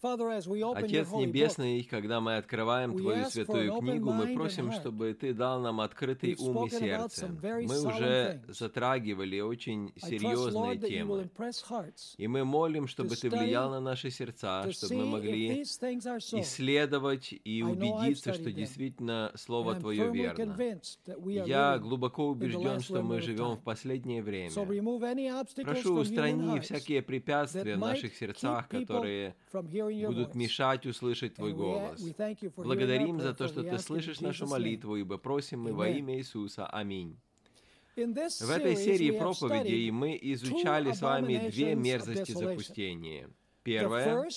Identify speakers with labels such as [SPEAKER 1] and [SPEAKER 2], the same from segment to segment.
[SPEAKER 1] Отец Небесный, когда мы открываем Твою святую книгу, мы просим, чтобы Ты дал нам открытый ум и сердце. Мы уже затрагивали очень серьезные темы. И мы молим, чтобы Ты влиял на наши сердца, чтобы мы могли исследовать и убедиться, что действительно Слово Твое верно. Я глубоко убежден, что мы живем в последнее время. Прошу, устрани всякие препятствия в наших сердцах, которые будут мешать услышать Твой голос. Благодарим за то, что Ты слышишь нашу молитву, ибо просим мы во имя Иисуса. Аминь. В этой серии проповедей мы изучали с вами две мерзости запустения. Первая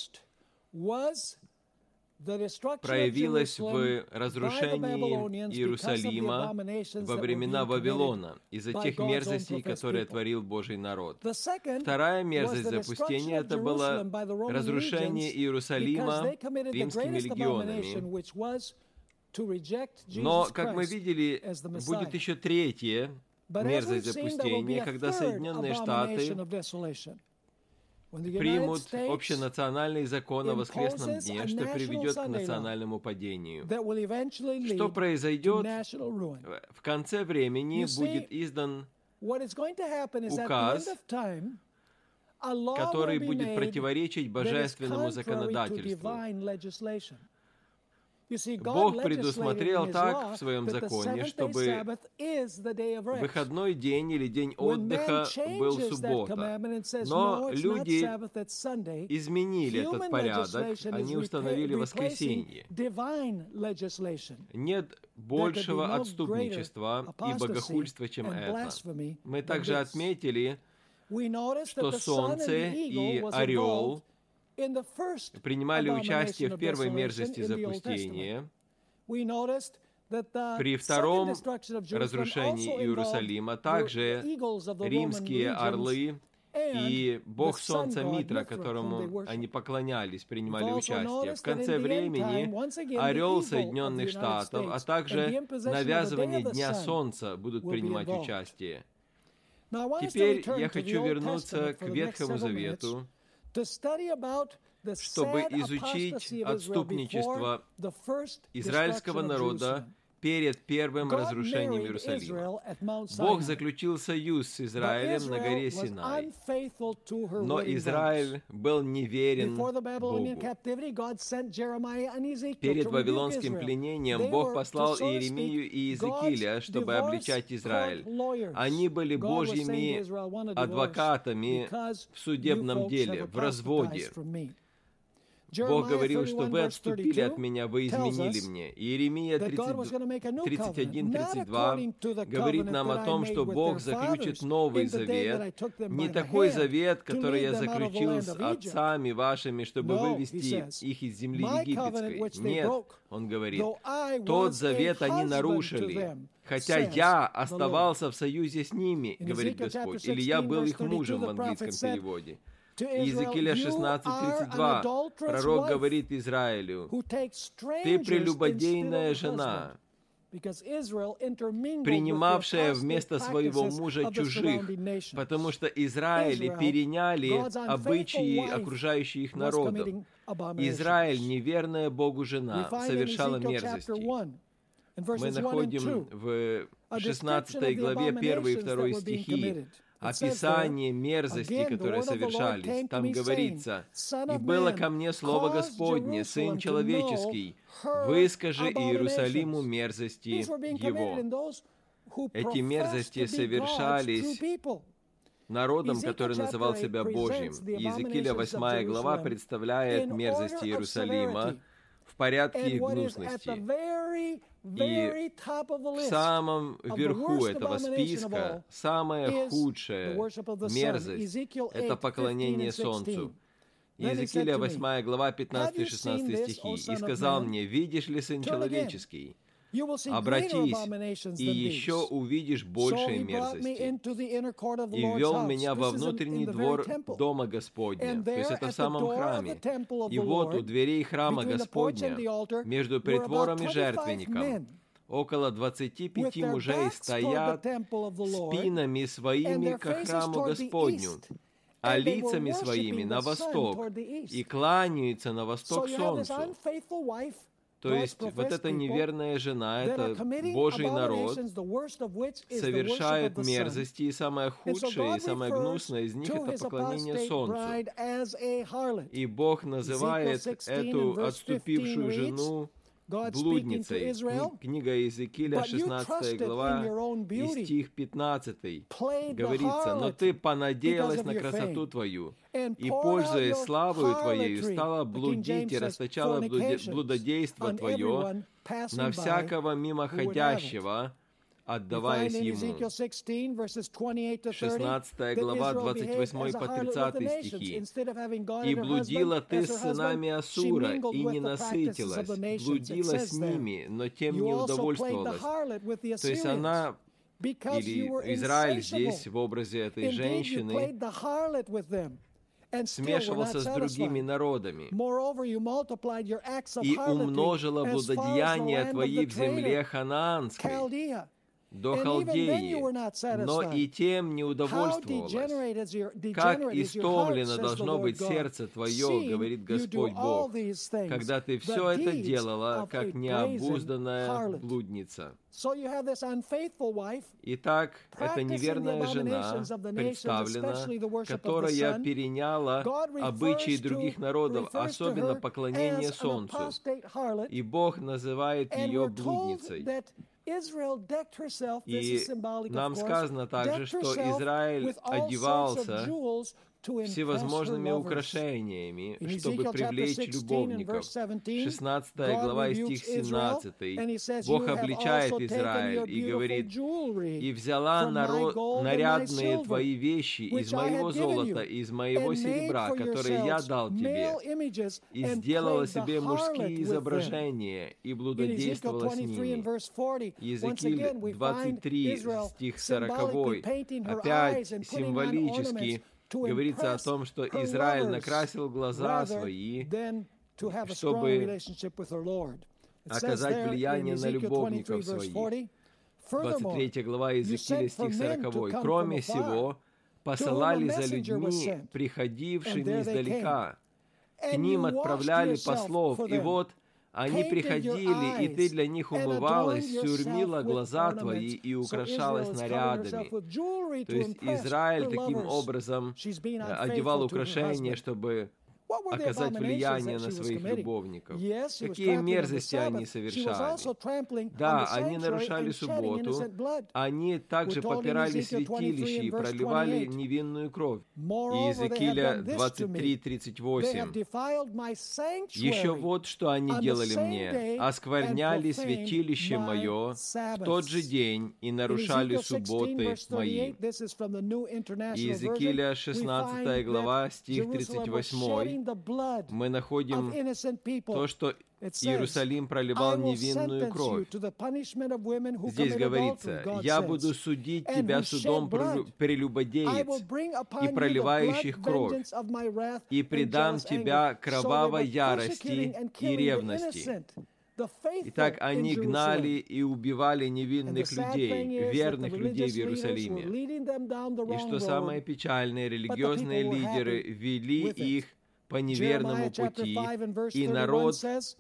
[SPEAKER 1] проявилась в разрушении Иерусалима во времена Вавилона из-за тех мерзостей, которые творил Божий народ. Вторая мерзость запустения — это было разрушение Иерусалима римскими легионами. Но, как мы видели, будет еще третья мерзость запустения, когда Соединенные Штаты примут общенациональный закон о воскресном дне, что приведет к национальному падению. Что произойдет? В конце времени будет издан указ, который будет противоречить божественному законодательству. Бог предусмотрел так в своем законе, чтобы выходной день или день отдыха был суббота. Но люди изменили этот порядок, они установили воскресенье. Нет большего отступничества и богохульства, чем это. Мы также отметили, что солнце и орел принимали участие в первой мерзости запустения. При втором разрушении Иерусалима также римские орлы и бог солнца Митра, которому они поклонялись, принимали участие. В конце времени орел Соединенных Штатов, а также навязывание Дня Солнца будут принимать участие. Теперь я хочу вернуться к Ветхому Завету, чтобы изучить отступничество израильского народа перед первым разрушением Иерусалима. Бог заключил союз с Израилем на горе Синай, но Израиль был неверен Богу. Перед вавилонским пленением Бог послал Иеремию и Иезекииля, чтобы обличать Израиль. Они были Божьими адвокатами в судебном деле, в разводе. Бог говорил, что вы отступили от меня, вы изменили мне. Иеремия 31:32 говорит нам о том, что Бог заключит новый завет, не такой завет, который я заключил с отцами вашими, чтобы вывести их из земли египетской. Нет, Он говорит, тот завет они нарушили, хотя я оставался в союзе с ними, говорит Господь, или я был их мужем в английском переводе. Иезекииля 16:32 пророк говорит Израилю: «Ты прелюбодейная жена, принимавшая вместо своего мужа чужих, потому что Израиль переняли обычаи окружающих их народов. Израиль, неверная Богу жена, совершала мерзости». Мы находим в 16 главе 1 и 2 стихи описание мерзости, которые совершались. Там говорится: «И было ко мне слово Господне, Сын человеческий, выскажи Иерусалиму мерзости его». Эти мерзости совершались народом, который называл себя Божьим. Иезекииля 8 глава представляет мерзости Иерусалима в порядке их гнусности. И в самом верху этого списка самая худшая мерзость — это поклонение солнцу. Иезекииля 8 глава 15-16 стихи. «И сказал мне: видишь ли, сын человеческий, обратись, и еще увидишь большие мерзости. И ввел меня во внутренний двор дома Господня», то есть это в самом храме. «И вот у дверей храма Господня, между притвором и жертвенником, около 25 мужей стоят спинами своими ко храму Господню, а лицами своими на восток, и кланяются на восток солнцу. То есть вот эта неверная жена, это Божий народ, совершает мерзости, и самое худшее, и самое гнусное из них — это поклонение солнцу. И Бог называет эту отступившую жену блудницей. Книга Иезекииля, 16 глава, и стих 15. Говорится: «Но ты понадеялась на красоту твою, и, пользуясь славою твоею, стала блудить и расточала блудодейство твое на всякого мимоходящего, отдаваясь ему». 16 глава, 28 по 30 стихи. «И блудила ты с сынами Ассура, и не насытилась, блудила с ними, но тем не удовольствовалась». То есть она, или Израиль здесь в образе этой женщины, смешивался с другими народами. «И умножила блудодеяния твои в земле ханаанской, до Халдеи, но и тем не удовольствовалась. Как истомлено должно быть сердце твое, говорит Господь Бог, когда ты все это делала, как необузданная блудница». Итак, эта неверная жена представлена, которая переняла обычаи других народов, особенно поклонение солнцу. И Бог называет ее блудницей. И нам сказано также, что Израиль одевался всевозможными украшениями, чтобы привлечь любовников. 16 глава, стих 17. Бог обличает Израиль и говорит: «И взяла нарядные твои вещи из моего золота, из моего серебра, которые я дал тебе, и сделала себе мужские изображения, и блудодействовала с ними». Иезекииль 23, стих 40. Опять символически говорится о том, что Израиль накрасил глаза свои, чтобы оказать влияние на любовников своих. 23 глава Иезекииля, стих 40. «Кроме сего, посылали за людьми, приходившими издалека. К ним отправляли послов, и вот они приходили, и ты для них умывалась, сурьмила глаза твои и украшалась нарядами». То есть Израиль таким образом одевал украшения, чтобы оказать влияние на своих любовников. Какие мерзости они совершали? Да, они нарушали субботу, они также попирали святилище и проливали невинную кровь. Иезекииля 23:38. «Еще вот что они делали мне: оскверняли святилище мое в тот же день и нарушали субботы мои». Иезекииля 16 глава, стих 38. Мы находим то, что Иерусалим проливал невинную кровь. Здесь говорится: «Я буду судить тебя судом прелюбодеец и проливающих кровь, и предам тебя кровавой ярости и ревности». Итак, они гнали и убивали невинных людей, верных людей в Иерусалиме. И что самое печальное, религиозные лидеры вели их по неверному пути, и народ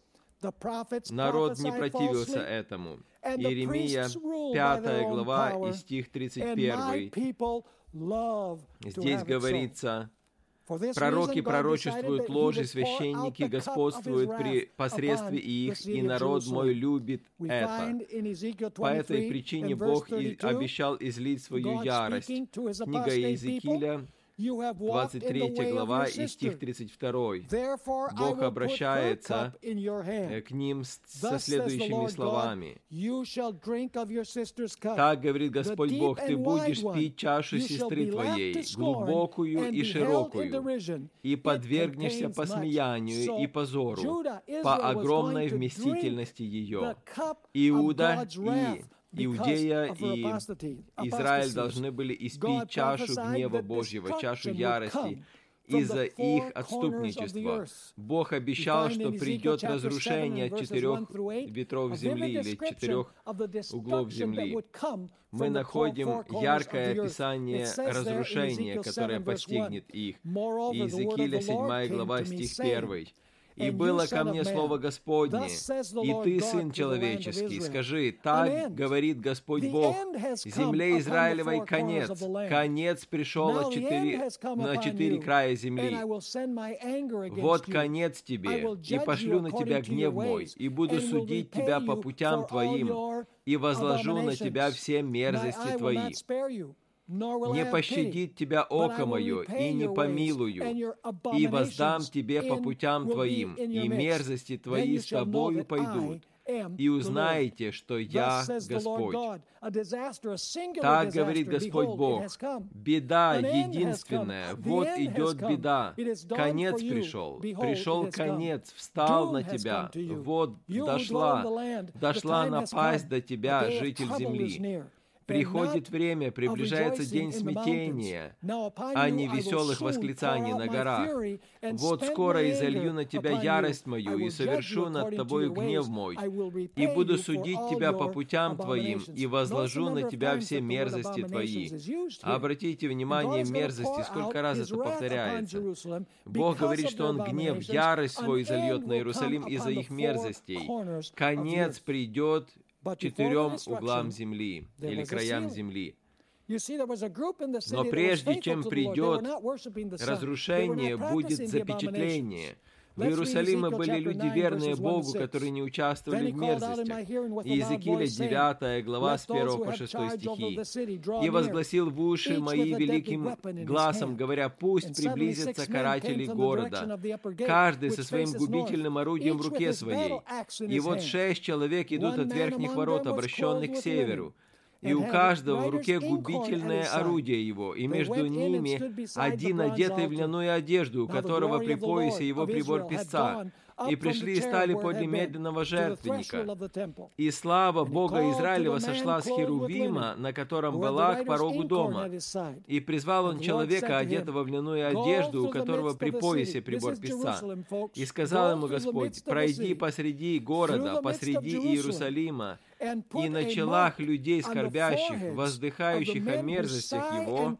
[SPEAKER 1] не противился этому. Иеремия 5 глава и стих 31. Здесь говорится: «Пророки пророчествуют ложь, и священники господствуют при посредстве их, и народ мой любит это». По этой причине Бог обещал излить свою ярость. Книга Иезекииля, 23 глава и стих 32. Бог обращается к ним со следующими словами: «Так говорит Господь Бог: ты будешь пить чашу сестры твоей, глубокую и широкую, и подвергнешься посмеянию и позору по огромной вместительности ее». Иуда Иудея и Израиль должны были испить чашу гнева Божьего, чашу ярости. из-за их отступничества. Бог обещал, что придет разрушение от 4 ветров земли или 4 углов земли. Мы находим яркое описание разрушения, которое постигнет их. Иезекииля 7 глава, стих 1. «И было ко мне слово Господне, и ты, сын человеческий, скажи, так говорит Господь Бог, земле Израилевой конец, конец пришел на 4 края земли. Вот конец тебе, и пошлю на тебя гнев мой, и буду судить тебя по путям твоим, и возложу на тебя все мерзости твои. Не пощадит тебя око мое, и не помилую, и воздам тебе по путям твоим, и мерзости твои с тобою пойдут, и узнаете, что я Господь». Так говорит Господь Бог. Беда единственная, вот идет беда. Конец пришел, пришел конец, встал на тебя, вот дошла напасть до тебя, житель земли. Приходит время, приближается день смятения, а не веселых восклицаний на горах. «Вот скоро изолью на тебя ярость мою, и совершу над тобою гнев мой, и буду судить тебя по путям твоим, и возложу на тебя все мерзости твои». Обратите внимание, мерзости, сколько раз это повторяется. Бог говорит, что Он гнев, ярость свой изольет на Иерусалим из-за их мерзостей. Конец придет 4 углам земли или краям земли. Но прежде чем придет разрушение, будет запечатление. В Иерусалиме были люди, верные Богу, которые не участвовали в мерзостях. Иезекииля 9 глава с 1 по 6 стихи. «И возгласил в уши мои великим гласом, говоря, пусть приблизятся каратели города, каждый со своим губительным орудием в руке своей. И вот 6 человек идут от верхних ворот, обращенных к северу. И у каждого в руке губительное орудие его, и между ними один, одетый в льняную одежду, у которого при поясе его прибор песца. И пришли и стали подле медленного жертвенника. И слава Бога Израилева сошла с Херувима, на котором была, к порогу дома. И призвал он человека, одетого в льняную одежду, у которого при поясе прибор песца. И сказал ему Господь, пройди посреди города, посреди Иерусалима, и на челах людей скорбящих, воздыхающих о мерзостях его,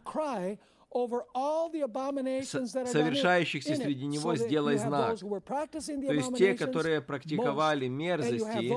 [SPEAKER 1] совершающихся среди него, сделай знак. То есть те, которые практиковали мерзости,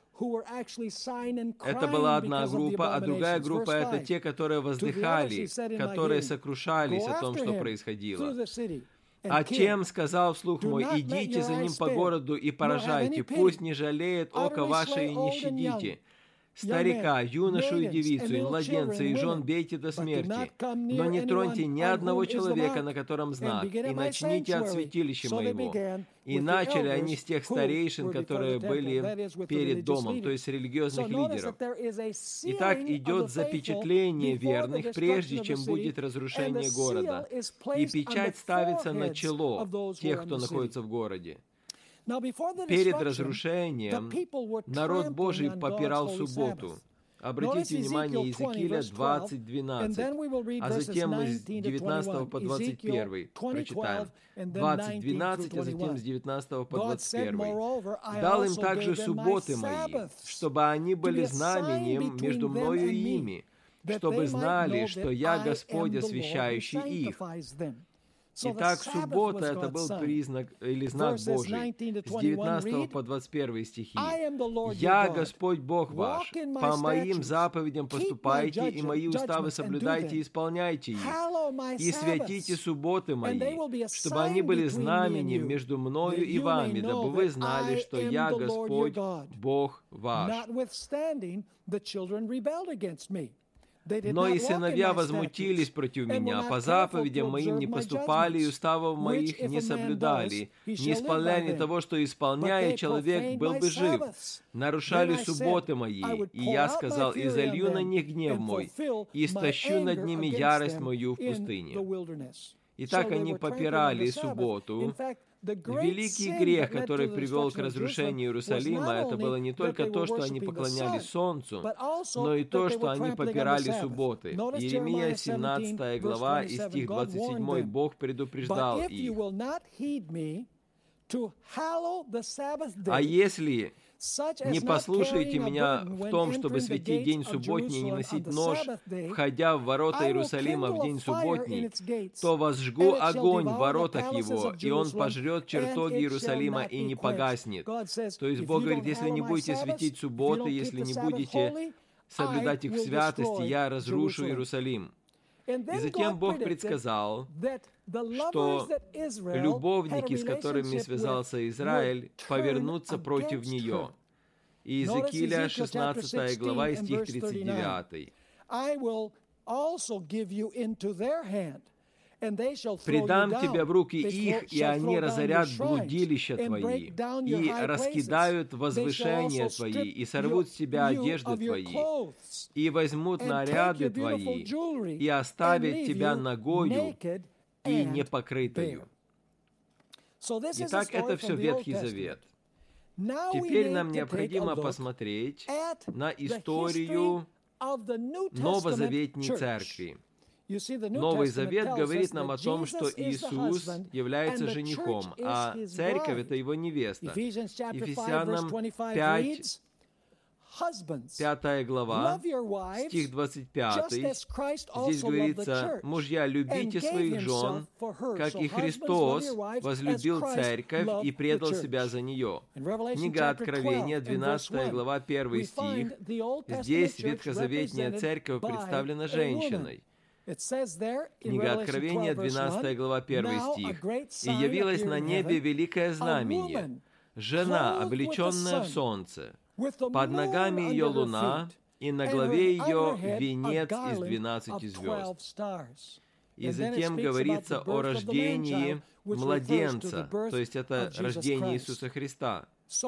[SPEAKER 1] это была одна группа, а другая группа — это те, которые воздыхали, которые сокрушались о том, что происходило. А тем сказал вслух мой, идите за ним по городу и поражайте, пусть не жалеет око ваше и не щадите. Старика, юношу и девицу, и младенца, и жен бейте до смерти, но не троньте ни одного человека, на котором знак, и начните от святилища моего. И начали они с тех старейшин, которые были перед домом, то есть религиозных лидеров. Итак, идет запечатление верных, прежде чем будет разрушение города, и печать ставится на чело тех, кто находится в городе. Перед разрушением народ Божий попирал субботу. Обратите внимание, Иезекииля 20:12, а затем мы с 19 по 21 прочитаем. 20:12, а затем с 19 по 21. «Дал им также субботы мои, чтобы они были знамением между мною и ими, чтобы знали, что я Господь, освящающий их». Итак, суббота — это был признак или знак Божий. С 19 по 21 стихи. «Я, Господь Бог ваш, по моим заповедям поступайте, и мои уставы соблюдайте и исполняйте их, и святите субботы мои, чтобы они были знамением между мною и вами, дабы вы знали, что я, Господь Бог ваш». «Но и сыновья возмутились против меня, по заповедям моим не поступали, и уставов моих не соблюдали, не исполняли того, что, исполняя, человек был бы жив. Нарушали субботы мои, и я сказал, изолью на них гнев мой, и истощу над ними ярость мою в пустыне». И так они попирали субботу. Великий грех, который привел к разрушению Иерусалима, это было не только то, что они поклонялись солнцу, но и то, что они попирали субботы. Иеремия 17 глава и стих 27, Бог предупреждал их. А если не послушаете меня в том, чтобы светить день субботний и не носить нож, входя в ворота Иерусалима в день субботний, то возжгу огонь в воротах его, и он пожрет чертоги Иерусалима и не погаснет. То есть Бог говорит, если не будете светить субботы, если не будете соблюдать их в святости, я разрушу Иерусалим. И затем Бог предсказал, что любовники, с которыми связался Израиль, повернутся против нее. Иезекииля 16 глава и стих 39. «Предам тебя в руки их, и они разорят блудилища твои, и раскидают возвышения твои, и сорвут с тебя одежды твои, и возьмут наряды твои, и оставят тебя нагою и непокрытою». Итак, это все Ветхий Завет. Теперь нам необходимо посмотреть на историю Новозаветней Церкви. Новый Завет говорит нам о том, что Иисус является женихом, а Церковь — это Его невеста. Ефесянам 5 глава, стих 25. Здесь говорится: «Мужья, любите своих жен, как и Христос возлюбил Церковь и предал себя за нее». Книга Откровения, 12 глава, 1 стих. Здесь ветхозаветная Церковь представлена женщиной. Книга Откровения, 12 глава, 1 стих. «И явилось на небе великое знамение, жена, облеченная в солнце, под ногами ее луна, и на главе ее венец из 12 звезд». И затем говорится о рождении младенца, то есть это рождение Иисуса Христа.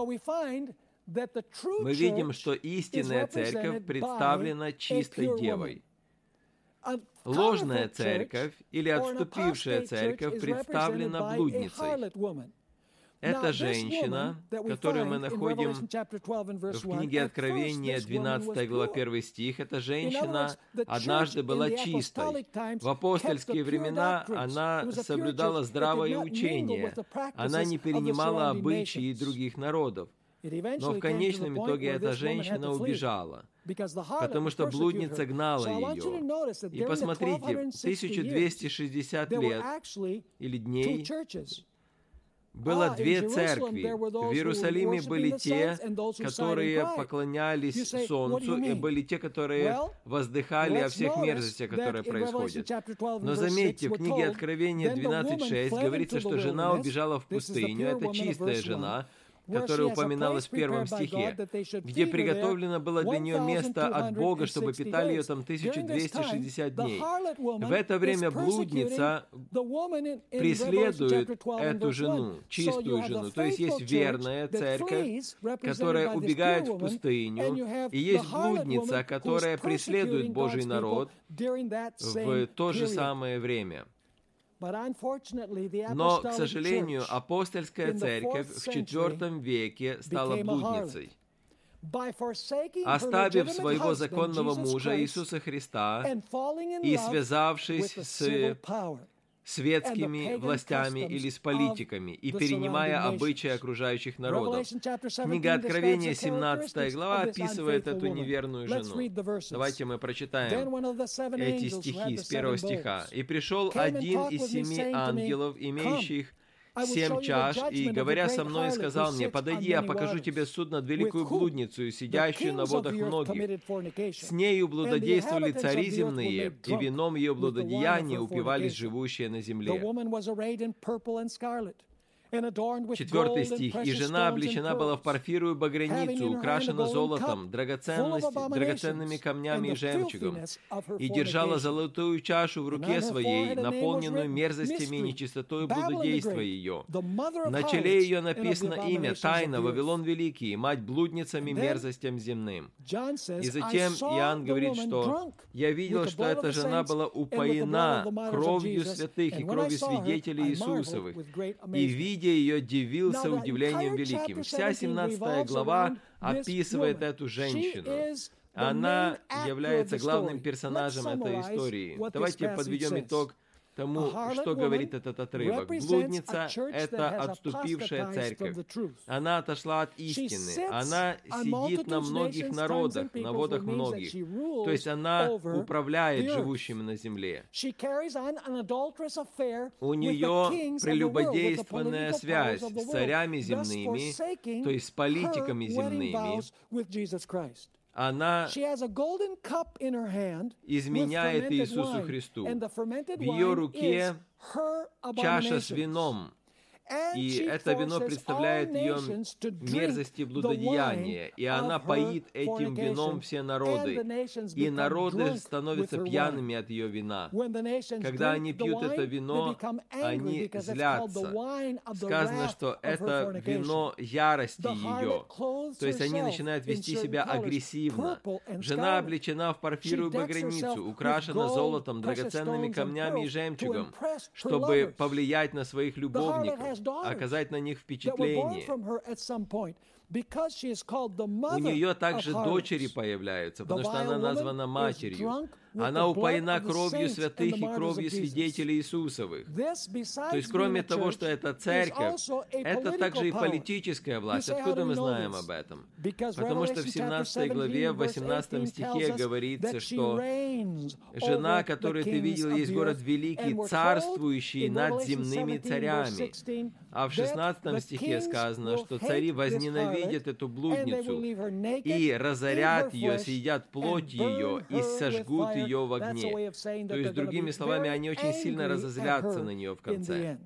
[SPEAKER 1] Мы видим, что истинная церковь представлена чистой девой. Ложная церковь или отступившая церковь представлена блудницей. Это женщина, которую мы находим в книге Откровения, 12 глава, 1 стих. Эта женщина однажды была чистой. В апостольские времена она соблюдала здравое учение. Она не перенимала обычаи других народов. Но в конечном итоге эта женщина убежала, потому что блудница гнала ее. И посмотрите, 1260 лет или дней было две церкви. В Иерусалиме были те, которые поклонялись солнцу, и были те, которые воздыхали о всех мерзостях, которые происходят. Но заметьте, в книге Откровения 12.6 говорится, что жена убежала в пустыню. Это чистая жена, которая упоминалась в 1 стихе, где приготовлено было для нее место от Бога, чтобы питали ее там 1260 дней. В это время блудница преследует эту жену, чистую жену. То есть есть верная церковь, которая убегает в пустыню, и есть блудница, которая преследует Божий народ в то же самое время. Но, к сожалению, апостольская церковь в IV веке стала блудницей. Оставив своего законного мужа Иисуса Христа и связавшись с светскими властями или с политиками и перенимая обычаи окружающих народов. Книга Откровения, 17 глава, описывает эту неверную жену. Давайте мы прочитаем эти стихи с 1 стиха. «И пришел один из 7 ангелов, имеющих 7 чаш, и, говоря со мной, сказал мне: подойди, я покажу тебе суд над великую блудницу, сидящую на водах многих. С нею блудодействовали цари земные, и вином ее блудодеяния упивались живущие на земле». 4 стих. «И жена облечена была в парфиру и багряницу, украшена золотом, драгоценными камнями и жемчугом, и держала золотую чашу в руке своей, наполненную мерзостями и нечистотою блудодейства ее. На челе ее написано имя, тайна, Вавилон Великий, мать блудницам и мерзостям земным». И затем Иоанн говорит, что «Я видел, что эта жена была упоена кровью святых и кровью свидетелей Иисусовых, и, видя ее, дивился удивлением великим». Вся 17 глава описывает эту женщину. Она является главным персонажем этой истории. Давайте подведем итог тому, что говорит этот отрывок. Блудница — это отступившая церковь. Она отошла от истины. Она сидит на многих народах, на водах многих. То есть она управляет живущими на земле. У нее прелюбодейственная связь с царями земными, то есть с политиками земными. Она изменяет Иисусу Христу. В ее руке чаша с вином, и это вино представляет ее мерзости и блудодеяния, и она поит этим вином все народы, и народы становятся пьяными от ее вина. Когда они пьют это вино, они злятся. Сказано, что это вино ярости ее, то есть они начинают вести себя агрессивно. Жена облечена в парфиру и багряницу, украшена золотом, драгоценными камнями и жемчугом, чтобы повлиять на своих любовников, оказать на них впечатление. У нее также дочери появляются, потому что она названа матерью. Она упоена кровью святых и кровью свидетелей Иисусовых. То есть, кроме того, что это церковь, это также и политическая власть. Откуда мы знаем об этом? Потому что в 17 главе, в 18 стихе говорится, что жена, которую ты видел, есть город великий, царствующий над земными царями. А в 16 стихе сказано, что цари возненавидят эту блудницу и разорят ее, съедят плоть ее и сожгут ее в огне. То есть, другими словами, они очень сильно разозлятся на нее в конце.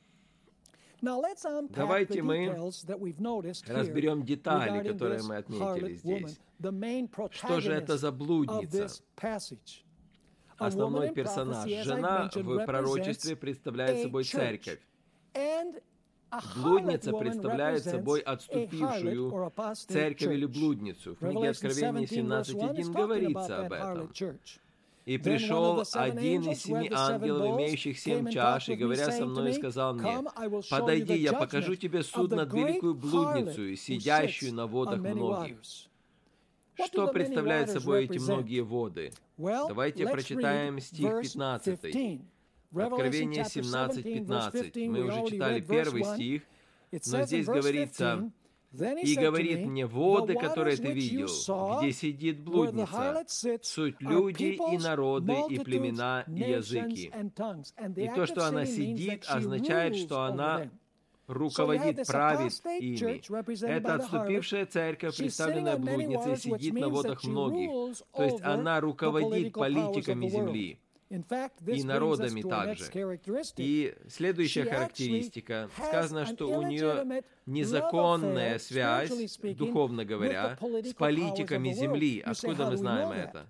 [SPEAKER 1] Давайте мы разберем детали, которые мы отметили здесь. Что же это за блудница? Основной персонаж. Жена в пророчестве представляет собой церковь. Блудница представляет собой отступившую церковь или блудницу. В книге Откровения 17:1 говорится об этом. «И пришел один из 7 ангелов, имеющих 7 чаш, и, говоря со мной, сказал мне: подойди, я покажу тебе суд над великую блудницу, сидящую на водах многих». Что представляют собой эти многие воды? Давайте прочитаем стих 15. Откровение 17:15. Мы уже читали первый стих, но здесь говорится: «И говорит мне: воды, которые ты видел, где сидит блудница, суть люди и народы, и племена, и языки». И то, что она сидит, означает, что она руководит, правит ими. Это отступившая церковь, представленная блудницей, сидит на водах многих. То есть она руководит политиками земли и народами также. И следующая характеристика. Сказано, что у нее незаконная связь, духовно говоря, с политиками земли. Откуда мы знаем это?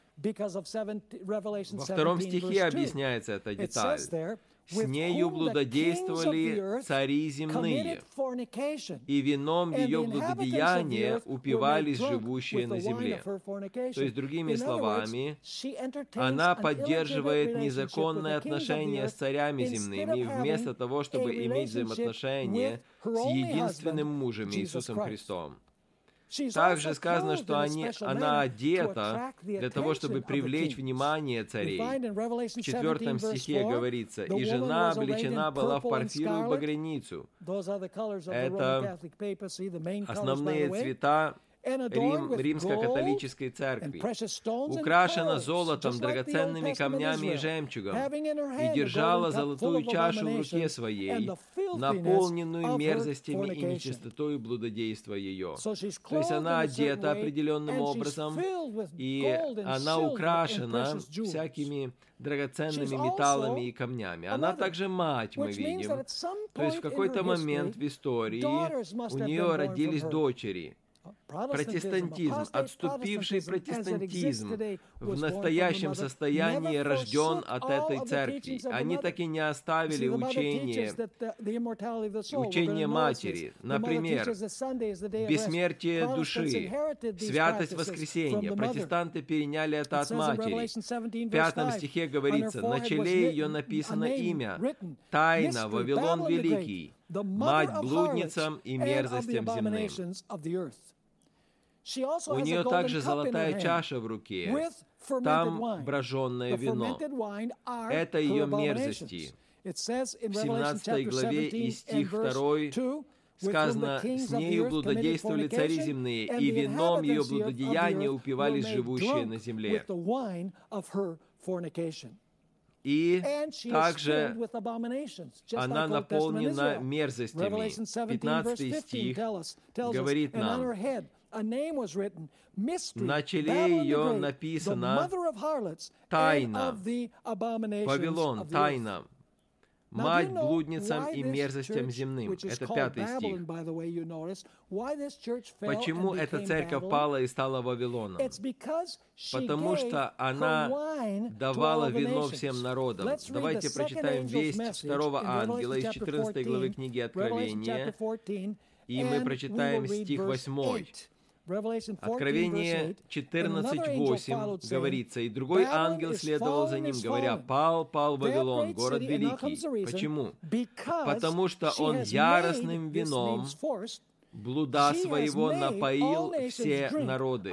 [SPEAKER 1] Во 2 стихе объясняется эта деталь. «С нею блудодействовали цари земные, и вином ее блудодеяния упивались живущие на земле». То есть, другими словами, она поддерживает незаконные отношения с царями земными, вместо того, чтобы иметь взаимоотношения с единственным мужем Иисусом Христом. Также сказано, что она одета для того, чтобы привлечь внимание царей. В 4 стихе говорится: «И жена облечена была в парфиру и багряницу». Это основные цвета римско-католической церкви, украшена золотом, драгоценными камнями и жемчугом, и держала золотую чашу в руке своей, наполненную мерзостями и нечистотой блудодейства ее. То есть она одета определенным образом, и она украшена всякими драгоценными металлами и камнями. Она также мать, мы видим. То есть в какой-то момент в истории у нее родились дочери. Протестантизм, отступивший протестантизм в настоящем состоянии рожден от этой церкви. Они так и не оставили учение матери. Например, бессмертие души, святость воскресения. Протестанты переняли это от матери. В 5 стихе говорится: «На челе ее написано имя, тайна, Вавилон Великий, мать блудницам и мерзостям земным». У нее также золотая чаша в руке, там броженное вино. Это ее мерзости. В 17 главе и стих 2 сказано: «С нею блудодействовали цари земные, и вином ее блудодеяния упивались живущие на земле». И также она наполнена мерзостями. 15 стих говорит нам: «На челе ее написано тайна, Вавилон, тайна, мать блудницам и мерзостям земным». Это 5 стих. Почему эта церковь пала и стала Вавилоном? Потому что она давала вино всем народам. Давайте прочитаем весть второго ангела из 14 главы книги Откровения, и мы прочитаем стих 8. Откровение 14:8 говорится: «И другой ангел следовал за ним, говоря: пал, пал Вавилон, город великий». Почему? Потому что он яростным вином блуда своего напоил все народы.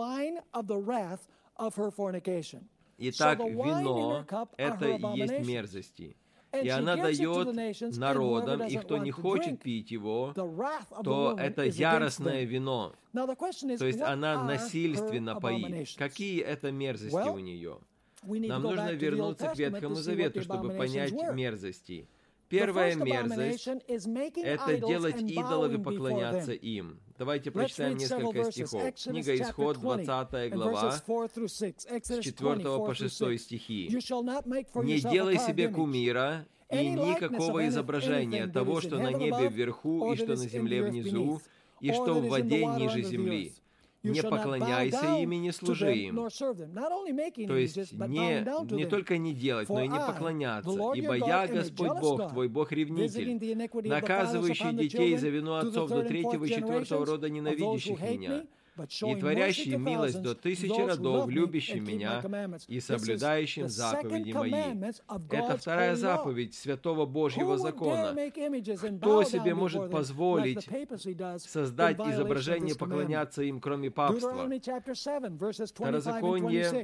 [SPEAKER 1] Итак, вино — это и есть мерзости. И она дает народам, и кто не хочет пить его, то это яростное вино. То есть она насильственно поит. Какие это мерзости у нее? Нам нужно вернуться к Ветхому Завету, чтобы понять мерзости. Первая мерзость — это делать идолов и поклоняться им. Давайте прочитаем несколько стихов. Книга Исход, 20 глава, с 4 по 6 стихи. «Не делай себе кумира и никакого изображения того, что на небе вверху, и что на земле внизу, и что в воде ниже земли. Не поклоняйся им и не служи им». То есть не только не делать, но и не поклоняться. «Ибо я, Господь Бог, твой Бог-ревнитель, наказывающий детей за вину отцов до 3-го и 4-го рода, ненавидящих меня, и творящий милость до 1000 родов, любящий меня и соблюдающим заповеди мои». Это вторая заповедь Святого Божьего закона. Кто себе может позволить создать изображение, поклоняться им, кроме папства? Второзаконие,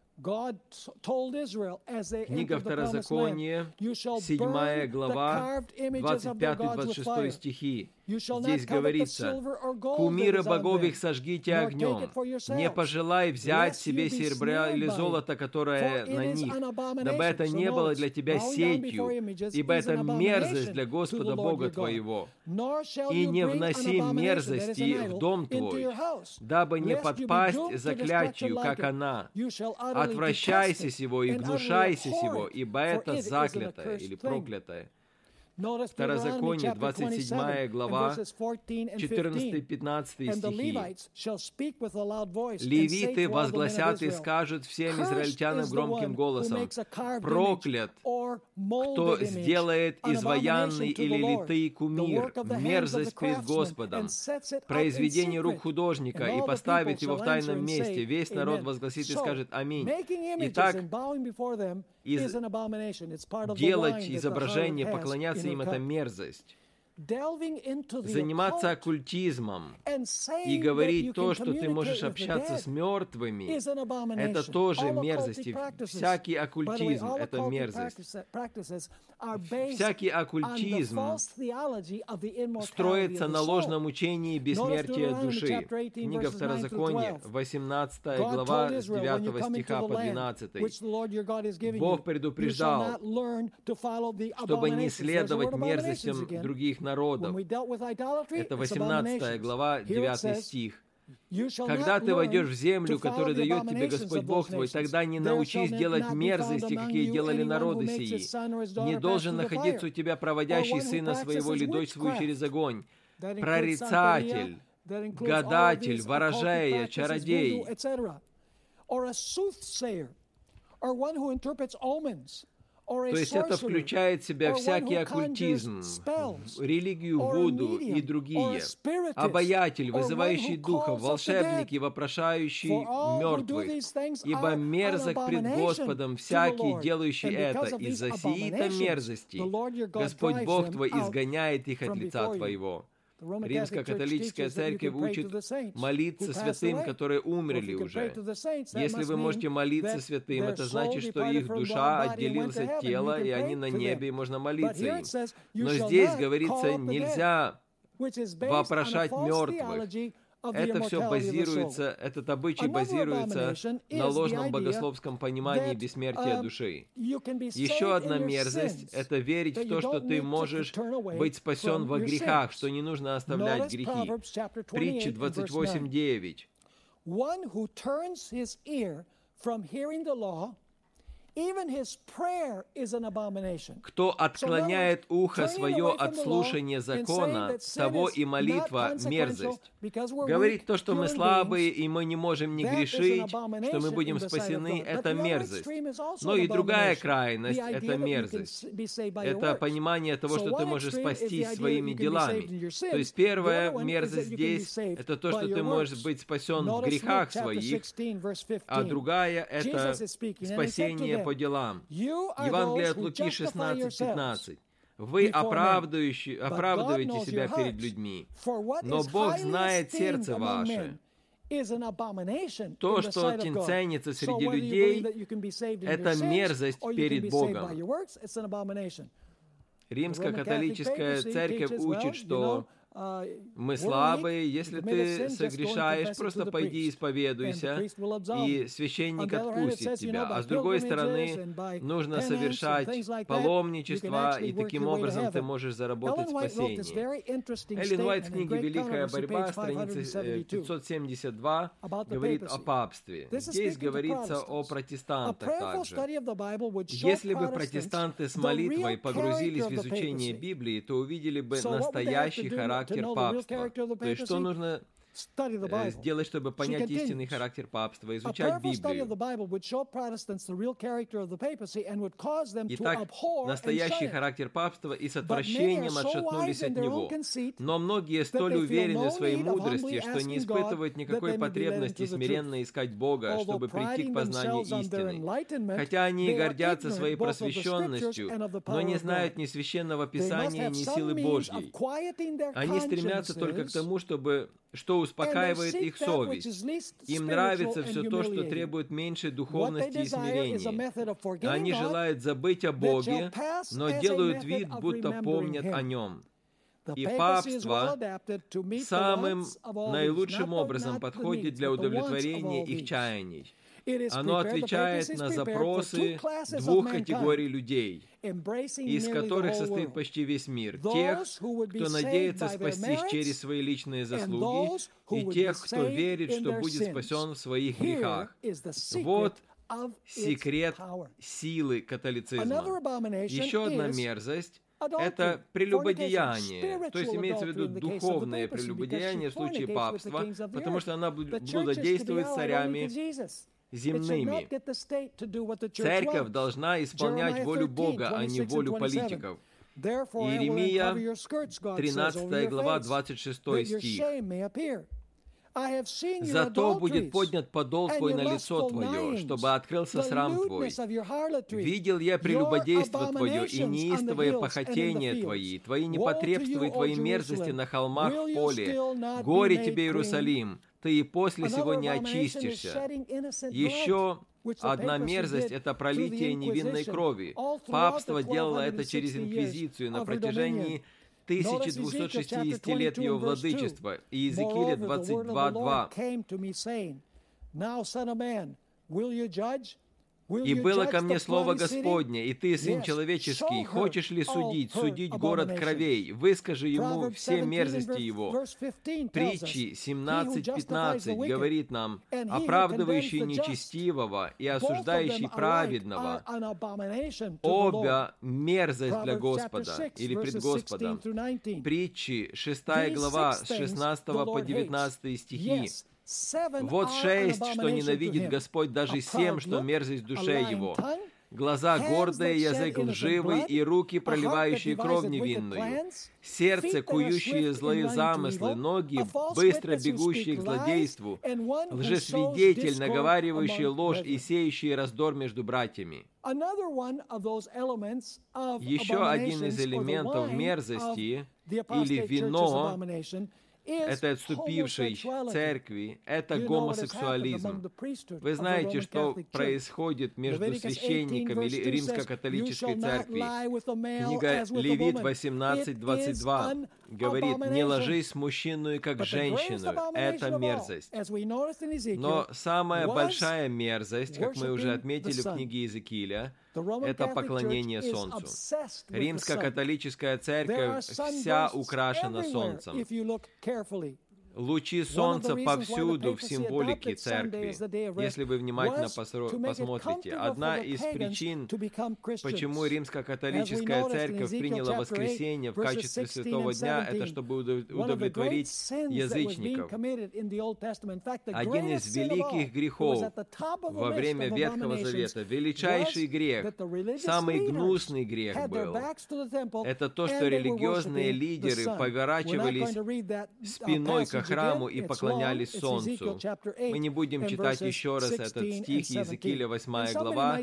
[SPEAKER 1] книга Второзаконие, 7 глава, 25-26 стихи. Здесь говорится: «Кумиры богов их сожгите огнем, не пожелай взять себе серебра или золота, которое на них, дабы это не было для тебя сетью, ибо это мерзость для Господа Бога твоего. И не вноси мерзости в дом твой, дабы не подпасть заклятию, как она. Отвращайся сего и гнушайся сего, ибо это заклятое или проклятое». Второзаконие, 27 глава, 14-15 стихи. «Левиты возгласят и скажут всем израильтянам громким голосом: проклят, кто сделает изваянный или литый кумир, мерзость пред Господом, произведение рук художника, и поставит его в тайном месте. Весь народ возгласит и скажет: аминь». Итак, делать изображение, поклоняться им — это мерзость. заниматься оккультизмом и говорить то, что ты можешь общаться с мертвыми, это тоже мерзости. Всякий оккультизм — это мерзость. Всякий оккультизм строится на ложном учении бессмертия души. Книга Второзакония, 18 глава, с 9 стиха по 12. Бог предупреждал, чтобы не следовать мерзостям других народов. Это 18 глава, 9 стих. Когда ты войдешь в землю, которую дает тебе Господь Бог твой, тогда не научись делать мерзости, какие делали народы сии. Не должен находиться у тебя проводящий сына своего или дочь свою через огонь, прорицатель, гадатель, ворожея, чародей. То есть это включает в себя всякий оккультизм, религию Вуду и другие. Обаятель, вызывающий духов, волшебники, вопрошающий мертвых. Ибо мерзок пред Господом всякий, делающий это. Из-за сии-то мерзости Господь Бог твой изгоняет их от лица твоего. Римско-католическая церковь учит молиться святым, которые умерли уже. Если вы можете молиться святым, это значит, что их душа отделилась от тела, и они на небе, и можно молиться им. Но здесь говорится, нельзя вопрошать мертвых. Это все базируется, этот обычай базируется на ложном богословском понимании бессмертия души. Еще одна мерзость — это верить в то, что ты можешь быть спасен во грехах, что не нужно оставлять грехи. Притча 28:9. Кто отклоняет ухо свое от слушания закона, того и молитва мерзость. Говорить то, что мы слабые, и мы не можем не грешить, что мы будем спасены, это мерзость. Но и другая крайность — это мерзость. Это понимание того, что ты можешь спастись своими делами. То есть первая мерзость здесь — это то, что ты можешь быть спасен в грехах своих, а другая — это спасение по делам. Евангелие от Луки 16:15. Вы оправдываете себя перед людьми, но Бог знает сердце ваше. То, что ценится среди людей, это мерзость перед Богом. Римско-католическая церковь учит, что мы слабые, если ты согрешаешь, просто пойди исповедуйся, и священник отпустит тебя. А с другой стороны, нужно совершать паломничество, и таким образом ты можешь заработать спасение. Эллен Уайт в книге «Великая борьба», страница 572, говорит о папстве. Здесь говорится о протестантах также. Если бы протестанты с молитвой погрузились в изучение Библии, то увидели бы настоящий характер папства. То есть, что нужно сделать, чтобы понять истинный характер папства, изучать Библию. Итак, настоящий характер папства и с отвращением отшатнулись от него. Но многие столь уверены в своей мудрости, что не испытывают никакой потребности смиренно искать Бога, чтобы прийти к познанию истины. Хотя они и гордятся своей просвещенностью, но не знают ни священного Писания, ни силы Божьей. Они стремятся только к тому, что успокаивает их совесть. Им нравится все то, что требует меньшей духовности и смирения. Они желают забыть о Боге, но делают вид, будто помнят о Нем. И папство самым наилучшим образом подходит для удовлетворения их чаяний. Оно отвечает на запросы двух категорий людей, из которых состоит почти весь мир. Тех, кто надеется спастись через свои личные заслуги, и тех, кто верит, что будет спасен в своих грехах. Вот секрет силы католицизма. Еще одна мерзость — это прелюбодеяние, то есть имеется в виду духовное прелюбодеяние в случае папства, потому что она блудодействует с царями земными. Церковь должна исполнять волю Бога, а не волю политиков. Иеремия, 13 глава, 26 стих. Зато будет поднят подол твой на лицо твое, чтобы открылся срам твой. Видел я прелюбодейство твое и неистовое похотение твои, твои непотребства и твои мерзости на холмах в поле. Горе тебе, Иерусалим, ты и после сего не очистишься. Еще одна мерзость — это пролитие невинной крови. Папство делало это через инквизицию на протяжении 1260 лет его владычества. И Иезекииля 22:2. «И было ко мне слово Господне, и ты, сын человеческий, хочешь ли судить город кровей? Выскажи ему все мерзости его». Притчи 17:15 говорит нам: «Оправдывающий нечестивого и осуждающий праведного, обе мерзость для Господа или пред Господом». Притчи 6 глава с 16 по 19 стихи. «Вот 6, что ненавидит Господь, даже 7, что мерзость в душе его. Глаза гордые, язык лживый, и руки, проливающие кровь невинную. Сердце, кующие злые замыслы, ноги, быстро бегущие к злодейству, лжесвидетель, наговаривающий ложь и сеющий раздор между братьями». Еще один из элементов мерзости, или вино, это отступившей церкви, это гомосексуализм. Вы знаете, что происходит между священниками Римско-католической церкви. Книга Левит 18:22 говорит: «Не ложись с мужчиной, как женщину». Это мерзость. Но самая большая мерзость, как мы уже отметили в книге Иезекииля, это поклонение солнцу. Римско-католическая церковь вся украшена солнцем. Лучи солнца повсюду в символике церкви. Если вы внимательно посмотрите, одна из причин, почему римско-католическая церковь приняла воскресенье в качестве святого дня, это чтобы удовлетворить язычников. Один из великих грехов во время Ветхого Завета, величайший грех, самый гнусный грех был, это то, что религиозные лидеры поворачивались спиной к храму и поклонялись солнцу. Мы не будем читать еще раз этот стих, Иезекииля 8 глава,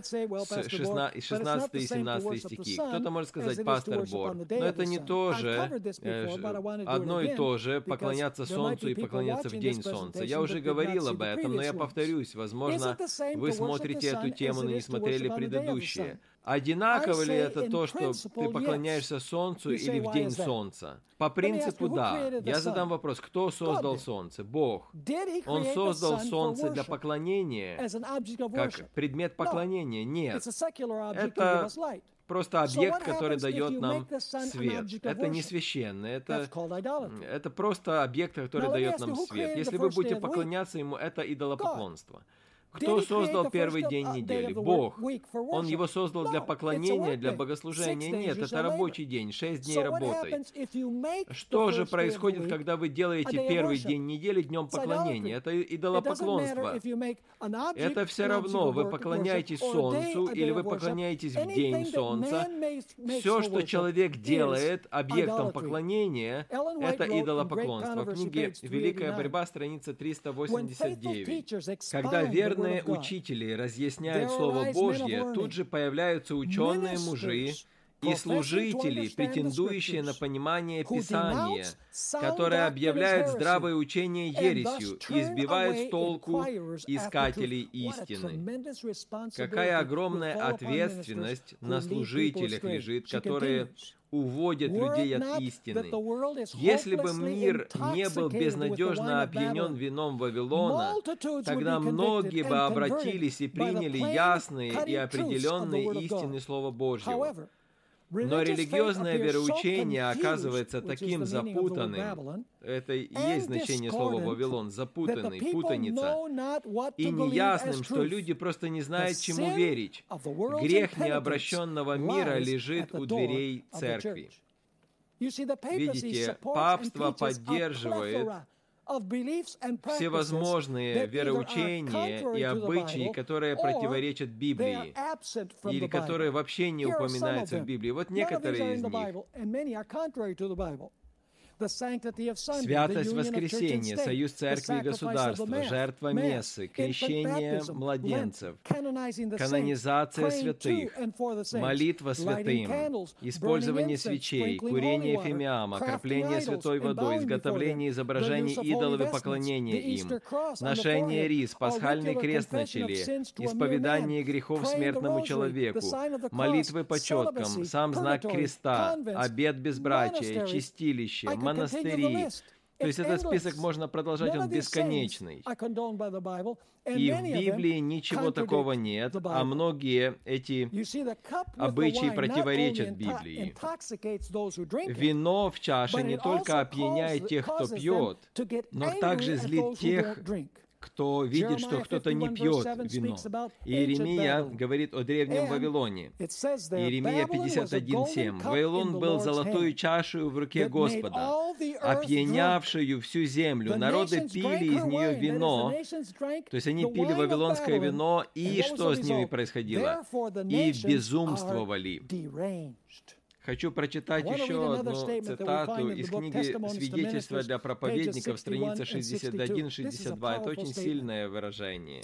[SPEAKER 1] 16 и 17 стихи. Кто-то может сказать: «Пастор Бор, но это не то же, одно и то же, поклоняться солнцу и поклоняться в день солнца». Я уже говорил об этом, но я повторюсь, возможно, вы смотрите эту тему, но не смотрели предыдущие. Одинаково ли это то, что ты поклоняешься солнцу или в день солнца? По принципу, да. Я задам вопрос: кто создал солнце? Бог. Он создал солнце для поклонения, как предмет поклонения? Нет. Это просто объект, который дает нам свет. Это не священно, это просто объект, который дает нам свет. Если вы будете поклоняться ему, это идолопоклонство. Кто создал первый день недели? Бог. Он его создал для поклонения, для богослужения? Нет, это рабочий день, 6 дней работай. Что же происходит, когда вы делаете первый день недели днем поклонения? Это идолопоклонство. Это все равно, вы поклоняетесь солнцу или вы поклоняетесь в день солнца. Все, что человек делает объектом поклонения, это идолопоклонство. В книге «Великая борьба», страница 389. Когда верные учители разъясняют Слово Божье, тут же появляются ученые мужи и служители, претендующие на понимание Писания, которые объявляют здравое учение ересью и сбивают с толку искателей истины. Какая огромная ответственность на служителях лежит, которые уводят людей от истины. Если бы мир не был безнадежно опьянен вином Вавилона, тогда многие бы обратились и приняли ясные и определенные истины Слова Божьего. Но религиозное вероучение оказывается таким запутанным, это и есть значение слова «Вавилон», запутанный, путаница, и неясным, что люди просто не знают, чему верить. Грех необращенного мира лежит у дверей церкви. Видите, папство поддерживает всевозможные вероучения и обычаи, которые противоречат Библии, или которые вообще не упоминаются в Библии. Вот некоторые из них. Святость воскресения, союз церкви и государства, жертва мессы, крещение младенцев, канонизация святых, молитва святым, использование свечей, курение фимиама, окропление святой водой, изготовление изображений идолов и поклонение им, ношение рис, пасхальный крест на челе, исповедание грехов смертному человеку, молитвы по четкам, сам знак креста, обет безбрачия, чистилище, монастыри. То есть этот список можно продолжать, он бесконечный. И в Библии ничего такого нет, а многие эти обычаи противоречат Библии. Вино в чаше не только опьяняет тех, кто пьет, но также злит тех, кто видит, что кто-то не пьет вино. Иеремия говорит о древнем Вавилоне. Иеремия 51:7. Вавилон был золотою чашею в руке Господа, опьянявшую всю землю. Народы пили из нее вино, то есть они пили вавилонское вино, и что с ними происходило? И безумствовали. Хочу прочитать еще одну цитату из книги «Свидетельства для проповедников», страница 61-62. Это очень сильное выражение.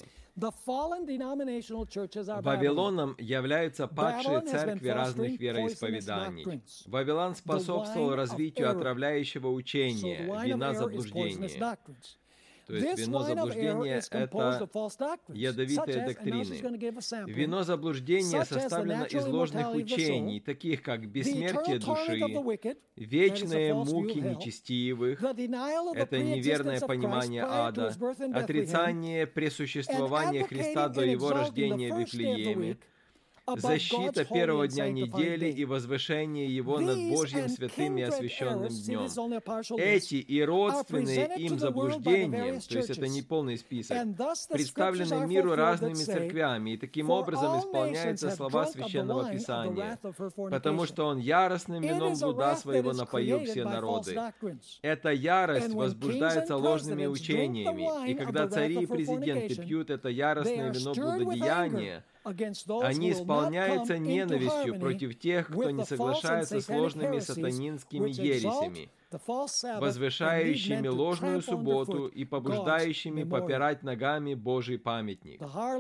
[SPEAKER 1] Вавилоном являются падшие церкви разных вероисповеданий. Вавилон способствовал развитию отравляющего учения, вина заблуждения. То есть вино заблуждения — это ядовитые доктрины. Вино заблуждения составлено из ложных учений, таких как бессмертие души, вечные муки нечестивых, это неверное понимание ада, отрицание пресуществования Христа до Его рождения в Вифлееме, защита первого дня недели и возвышение его над Божьим святым и освященным днем. Эти и родственные им заблуждения, то есть это не полный список, представлены миру разными церквями, и таким образом исполняются слова Священного Писания, потому что он яростным вином блуда своего напоил все народы. Эта ярость возбуждается ложными учениями, и когда цари и президенты пьют это яростное вино блудодеяния, они исполняются ненавистью против тех, кто не соглашается с ложными сатанинскими ересями, возвышающими ложную субботу и побуждающими попирать ногами Божий памятник.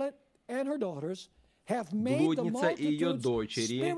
[SPEAKER 1] Блудница и ее дочери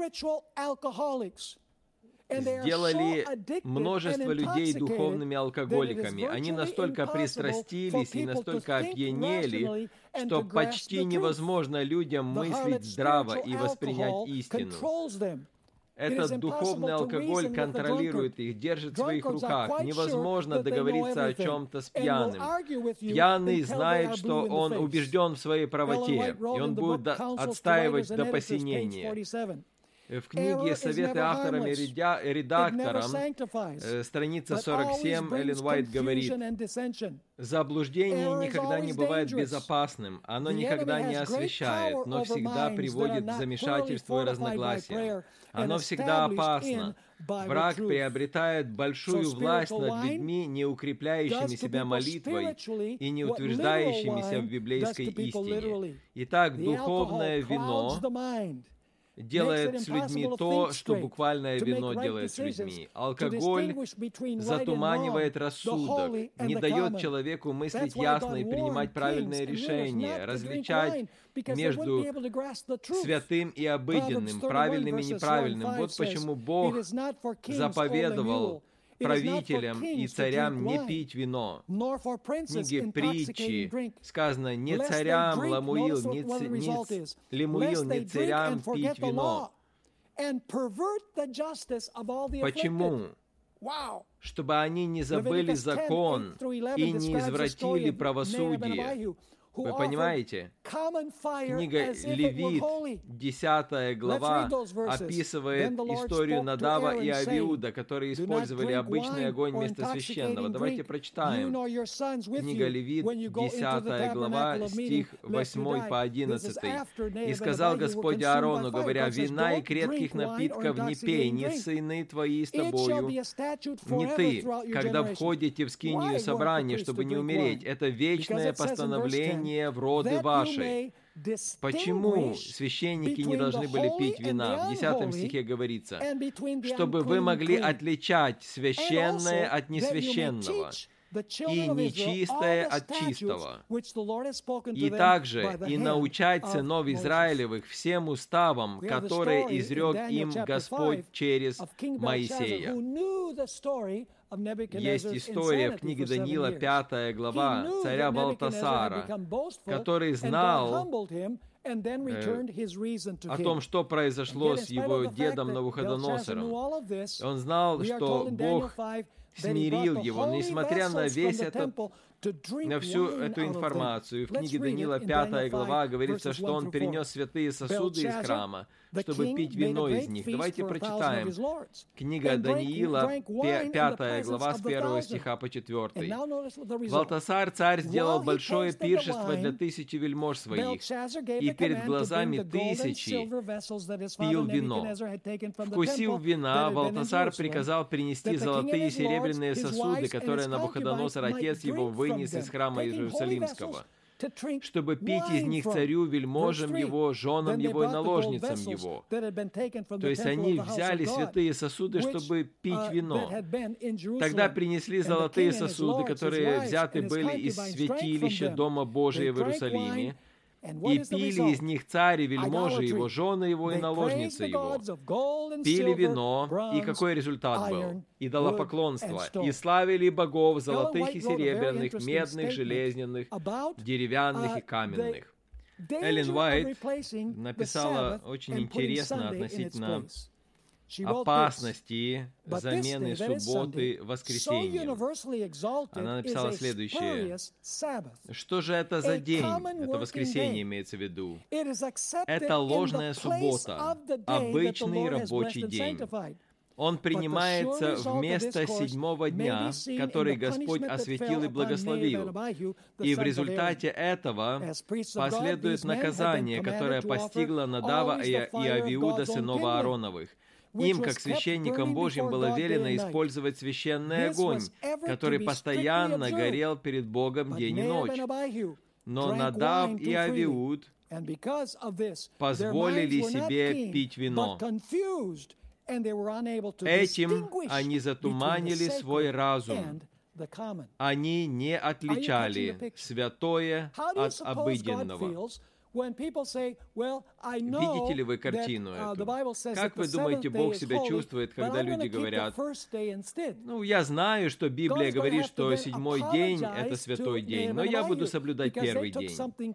[SPEAKER 1] сделали множество людей духовными алкоголиками. Они настолько пристрастились и настолько опьянели, что почти невозможно людям мыслить здраво и воспринять истину. Этот духовный алкоголь контролирует их, держит в своих руках. Невозможно договориться о чем-то с пьяным. Пьяный знает, что он убежден в своей правоте, и он будет отстаивать до посинения. В книге «Советы авторам и редакторам», страница 47, Эллен Уайт говорит: «Заблуждение никогда не бывает безопасным, оно никогда не освещает, но всегда приводит к замешательству и разногласиям. Оно всегда опасно. Враг приобретает большую власть над людьми, не укрепляющими себя молитвой и не утверждающимися в библейской истине. Итак, духовное вино делает с людьми то, что буквальное вино делает с людьми. Алкоголь затуманивает рассудок, не дает человеку мыслить ясно и принимать правильные решения, различать между святым и обыденным, правильным и неправильным. Вот почему Бог заповедовал правителям и царям не пить вино. В книге Притчи сказано: не царям, Лемуил, не царям пить вино. Почему? Чтобы они не забыли закон и не извратили правосудие. Вы понимаете? Книга Левит, 10 глава, описывает историю Надава и Авиуда, которые использовали обычный огонь вместо священного. Давайте прочитаем. Книга Левит, 10 глава, стих 8 по 11. «И сказал Господь Аарону, говоря: вина и крепких напитков не пей, ни сыны твои с тобою, ни ты, когда входите в скинию собрания, чтобы не умереть. Это вечное постановление в роды ваши. Почему священники не должны были пить вина? В 10 стихе говорится, чтобы вы могли отличать священное от несвященного, и нечистое от чистого, и также и научать сынов Израилевых всем уставам, которые изрек им Господь через Моисея. Есть история в книге Даниила, 5 глава, царя Валтасара, который знал о том, что произошло с его дедом Навуходоносором. Он знал, что Бог смирил его, несмотря на на всю эту информацию. В книге Даниила, 5 глава, говорится, что он перенес святые сосуды из храма, чтобы пить вино из них. Давайте прочитаем. Книга Даниила, 5 глава, с 1 стиха по 4. «Валтасар, царь, сделал большое пиршество для 1000 вельмож своих, и перед глазами 1000 пил вино. Вкусив вина, Валтасар приказал принести золотые и серебряные сосуды, которые Навуходоносор, отец его, вынес из храма Иерусалимского, чтобы пить из них царю, вельможам его, женам его и наложницам его». То есть они взяли святые сосуды, чтобы пить вино. Тогда принесли золотые сосуды, которые взяты были из святилища Дома Божия в Иерусалиме, и пили из них царь и вельможи его, жены его и наложницы его. Пили вино, и какой результат был? Идолопоклонство. И славили богов золотых и серебряных, медных, железных, деревянных и каменных. Эллен Уайт написала очень интересно относительно опасности замены субботы воскресеньем. Она написала следующее. Что же это за день? Это воскресенье имеется в виду. Это ложная суббота, обычный рабочий день. Он принимается вместо 7-го дня, который Господь осветил и благословил. И в результате этого последует наказание, которое постигло Надава и Авиуда, сынов Аароновых. Им, как священникам Божьим, было велено использовать священный огонь, который постоянно горел перед Богом день и ночь. Но Надав и Авиуд позволили себе пить вино. Этим они затуманили свой разум. Они не отличали святое от обыденного. Видите ли вы картину эту? Как вы думаете, Бог себя чувствует, когда люди говорят, я знаю, что Библия говорит, что 7-й день — это святой день, но я буду соблюдать 1-й день.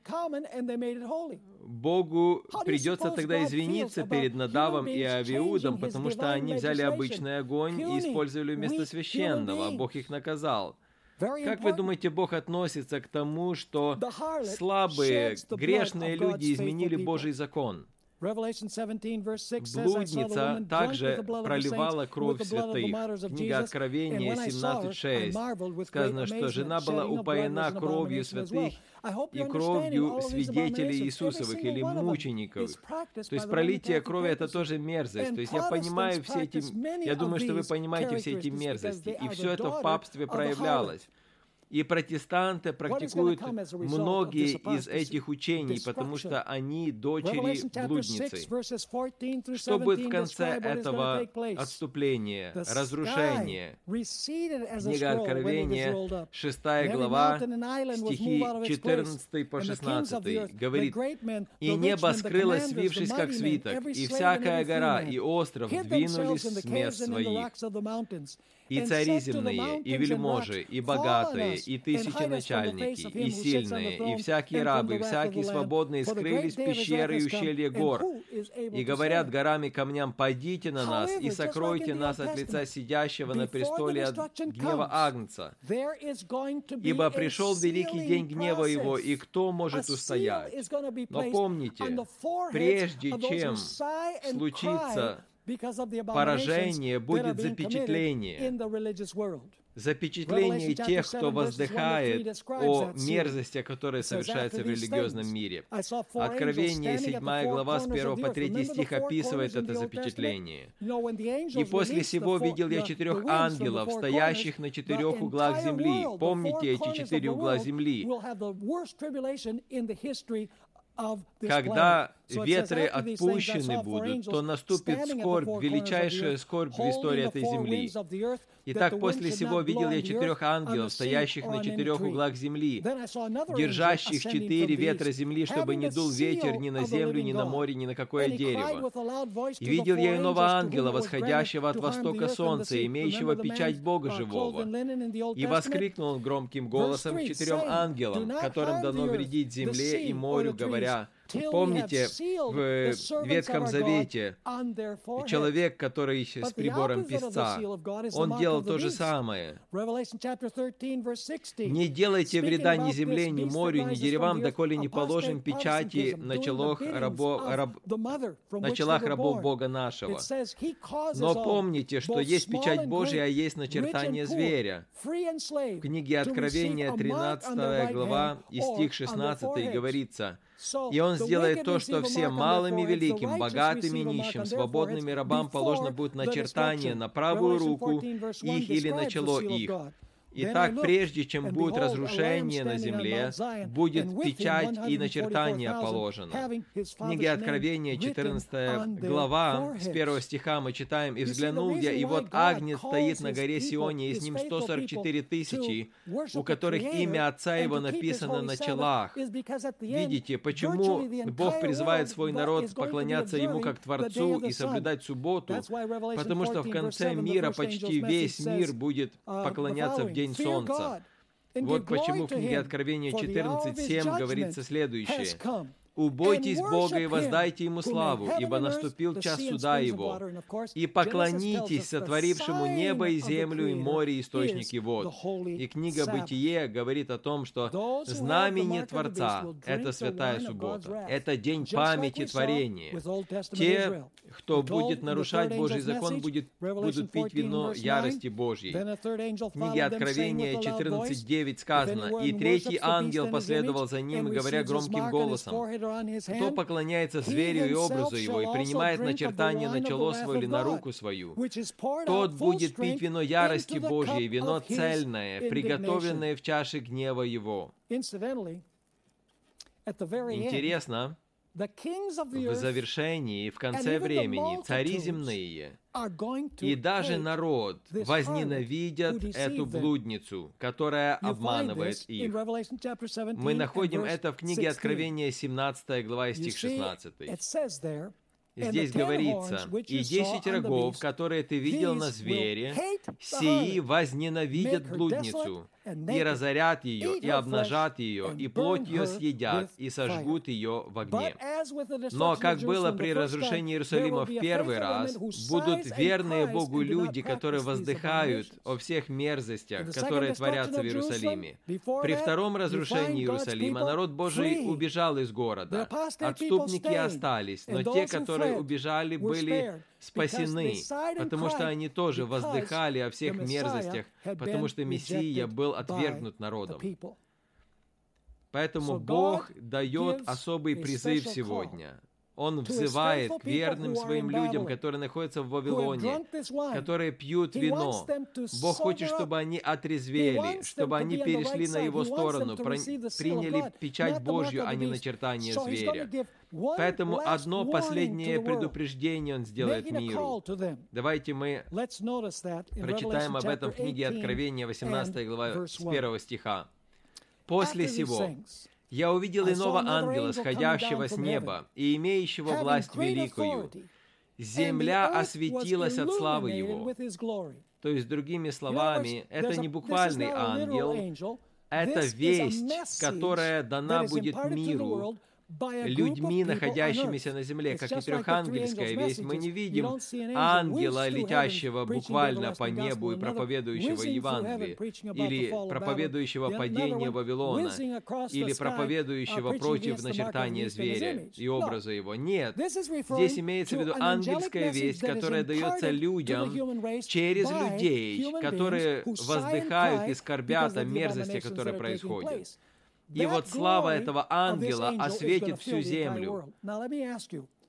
[SPEAKER 1] Богу придется тогда извиниться перед Надавом и Авиудом, потому что они взяли обычный огонь и использовали вместо священного, а Бог их наказал. Как вы думаете, Бог относится к тому, что слабые, грешные люди изменили Божий закон? Блудница также проливала кровь святых. Книга Откровения 17:6. Сказано, что жена была упоена кровью святых и кровью свидетелей Иисусовых или мучеников. То есть пролитие крови — это тоже мерзость. То есть я понимаю все эти... Я думаю, что вы понимаете все эти мерзости. И все это в папстве проявлялось. И протестанты практикуют многие из этих учений, потому что они дочери блудницы. Что будет в конце этого отступления, разрушения? Книга Откровения, 6 глава, стихи 14 по 16, говорит: «И небо скрылось, свившись как свиток, и всякая гора и остров двинулись с мест своих. И цари земные, и вельможи, и богатые, и тысяченачальники, и сильные, и всякие рабы, и всякие свободные скрылись в пещеры и ущелья гор. И говорят горам и камням: пойдите на нас, и сокройте нас от лица сидящего на престоле от гнева Агнца. Ибо пришел великий день гнева его, и кто может устоять?» Но помните, прежде чем случится поражение, будет запечатление. Запечатление тех, кто воздыхает о мерзости, которые совершаются в религиозном мире. Откровение, 7 глава, с 1 по 3 стих описывает это запечатление. «И после сего видел я 4 ангелов, стоящих на 4 углах земли». Помните эти 4 угла земли? Когда ветры отпущены будут, то наступит скорбь, величайшая скорбь в истории этой земли. Итак, после сего видел я 4 ангелов, стоящих на 4 углах земли, держащих 4 ветра земли, чтобы не дул ветер ни на землю, ни на море, ни на какое дерево. И видел я иного ангела, восходящего от востока солнца, имеющего печать Бога живого. И воскликнул он громким голосом к 4 ангелам, которым дано вредить земле и морю, говоря: помните, в Ветхом Завете человек, который с прибором писца, он делал то же самое. «Не делайте вреда ни земле, ни морю, ни деревам, доколе не положим печати на челах рабов Бога нашего. Но помните, что есть печать Божия, а есть начертание зверя». В книге Откровения, 13 глава, и стих 16 говорится: «И он сделает то, что всем малым и великим, богатым и нищим, свободным и рабам положено будет начертание на правую руку их или на чело их». Итак, прежде чем будет разрушение на земле, будет печать и начертание положено. В книге Откровения, 14 глава, с 1 стиха мы читаем: «И взглянул я, и вот Агнец стоит на горе Сионе, и с ним 144 тысячи, у которых имя Отца Его написано на челах». Видите, почему Бог призывает свой народ поклоняться Ему как Творцу и соблюдать субботу? Потому что в конце мира почти весь мир будет поклоняться в день солнца. Вот почему в книге Откровения 14:7 говорится следующее: «Убойтесь Бога и воздайте Ему славу, ибо наступил час суда Его, и поклонитесь сотворившему небо и землю и море, источники вод». И книга Бытие говорит о том, что знамение Творца — это святая суббота, это день памяти творения. Те, кто будет нарушать Божий закон, будут пить вино ярости Божьей. В книге Откровения 14:9 сказано: «И третий ангел последовал за ним, говоря громким голосом: кто поклоняется зверю и образу его, и принимает начертание на чело свое или на руку свою, тот будет пить вино ярости Божьей, вино цельное, приготовленное в чаше гнева его». Интересно, в завершении, в конце времени, цари земные и даже народ возненавидят эту блудницу, которая обманывает их. Мы находим это в книге Откровения, 17 глава, стих 16. Здесь говорится: «И 10 рогов, которые ты видел на звере, сии возненавидят блудницу, и разорят ее, и обнажат ее, и плоть ее съедят, и сожгут ее в огне». Но, как было при разрушении Иерусалима в первый раз, будут верные Богу люди, которые воздыхают о всех мерзостях, которые творятся в Иерусалиме. При втором разрушении Иерусалима народ Божий убежал из города. Отступники остались, но те, которые убежали, были спасены, потому что они тоже воздыхали о всех мерзостях, потому что Мессия был отвергнут народом. Поэтому Бог дает особый призыв сегодня. Он взывает к верным своим людям, которые находятся в Вавилоне, которые пьют вино. Бог хочет, чтобы они отрезвели, чтобы они перешли на Его сторону, приняли печать Божью, а не начертание зверя. Поэтому одно последнее предупреждение Он сделает миру. Давайте мы прочитаем об этом в книге Откровения, 18 глава, с 1 стиха. «После сего я увидел иного ангела, сходящего с неба и имеющего власть великую. Земля осветилась от славы его». То есть, другими словами, это не буквальный ангел, это весть, которая дана будет миру, людьми, находящимися на земле, как и трехангельская весть. Мы не видим ангела, летящего буквально по небу и проповедующего Евангелие, или проповедующего падение Вавилона, или проповедующего против начертания зверя и образа его. Нет, здесь имеется в виду ангельская весть, которая дается людям через людей, которые воздыхают и скорбят о мерзости, которые происходят. И вот слава этого ангела осветит всю землю.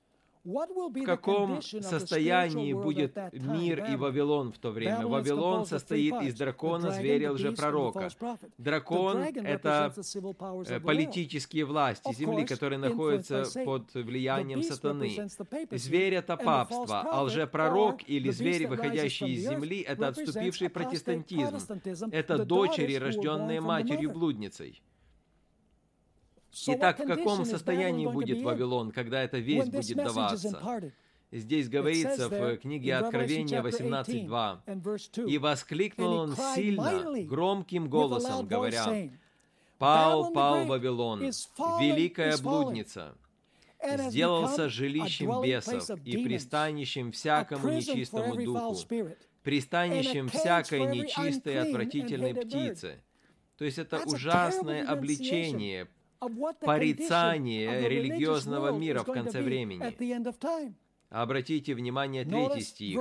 [SPEAKER 1] В каком состоянии будет мир и Вавилон в то время? Вавилон состоит из дракона, зверя, лжепророка. Дракон — это политические власти земли, которые находятся под влиянием сатаны. Зверь — это папство, а лжепророк или зверь, выходящий из земли, — это отступивший протестантизм. Это дочери, рожденные матерью-блудницей. Итак, в каком состоянии будет Вавилон, когда эта весть будет даваться? Здесь говорится в книге Откровения 18:2. «И воскликнул он сильно, громким голосом, говоря: „Пал, пал Вавилон, великая блудница, сделался жилищем бесов и пристанищем всякому нечистому духу, пристанищем всякой нечистой и отвратительной птицы». То есть это ужасное обличение, порицание религиозного мира в конце времени. Обратите внимание, 3 стих.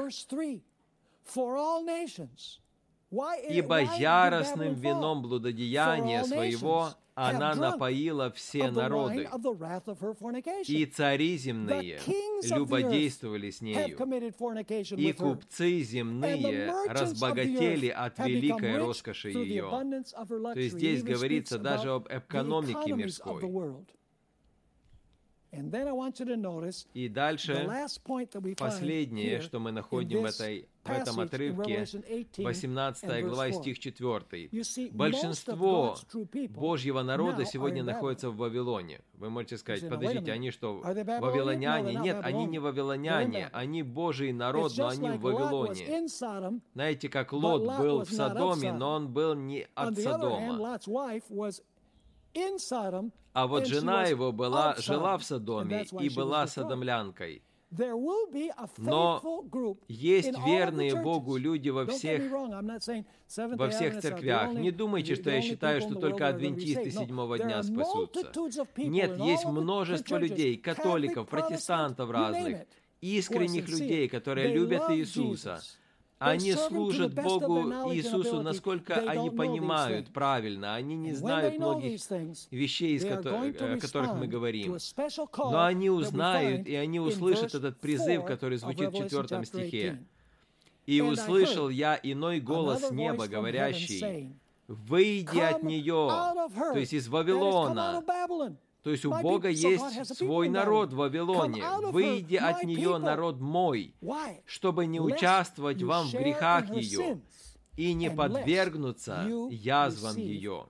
[SPEAKER 1] «Ибо яростным вином блудодеяния своего она напоила все народы, и цари земные любодействовали с нею, и купцы земные разбогатели от великой роскоши ее». То есть здесь говорится даже об экономике мирской. И дальше последнее, что мы находим в этом отрывке, 18 глава, стих 4. Большинство Божьего народа сегодня находится в Вавилоне. Вы можете сказать: подождите, они что, вавилоняне? Нет, они не вавилоняне, они Божий народ, но они в Вавилоне. Знаете, как Лот был в Содоме, но он был не от Содома. А вот жена его жила в Содоме и была содомлянкой. Но есть верные Богу люди во всех церквях. Не думайте, что я считаю, что только адвентисты седьмого дня спасутся. Нет, есть множество людей, католиков, протестантов разных, искренних людей, которые любят Иисуса. Они служат Богу Иисусу, насколько они понимают правильно. Они не знают многих вещей, о которых мы говорим. Но они узнают, и они услышат этот призыв, который звучит в 4 стихе. «И услышал я иной голос неба, говорящий: „Выйди от нее“», то есть из Вавилона. То есть у Бога есть свой народ в Вавилоне. «Выйди от нее, народ мой, чтобы не участвовать вам в грехах ее и не подвергнуться язвам ее».